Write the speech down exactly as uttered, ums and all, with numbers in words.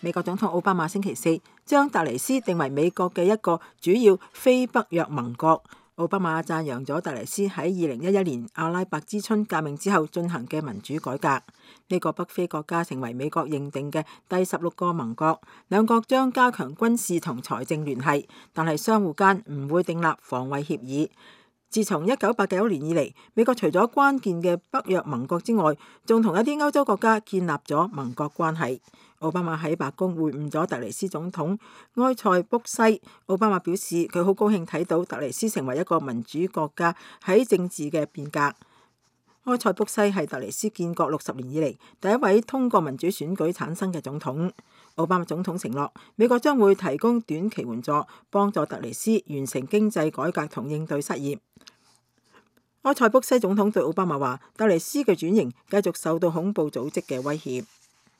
美國總統奧巴馬星期四將突尼斯定為美國嘅一個主要非北約盟國。奧巴馬讚揚咗突尼斯喺二零一一年阿拉伯之春革命之後進行嘅民主改革。呢個北非國家成為美國認定嘅第十六個盟國，兩國將加強軍事同財政聯繫，但係相互間唔會訂立防衛協議。自從一九八九年以嚟，美國除咗關鍵嘅北約盟國之外，仲同一啲歐洲國家建立咗盟國關係。奧巴馬喺白宮會晤咗突尼斯總統埃塞卜西。奧巴馬表示佢好高興睇到突尼斯成為一個民主國家喺政治嘅變革。埃塞卜西係突尼斯建國六十年以嚟第一位通過民主選舉產生嘅總統。奧巴馬總統承諾，美國將會提供短期援助，幫助突尼斯完成經濟改革同應對失業。埃塞卜西總統對奧巴馬話，突尼斯嘅轉型繼續受到恐怖組織嘅威脅。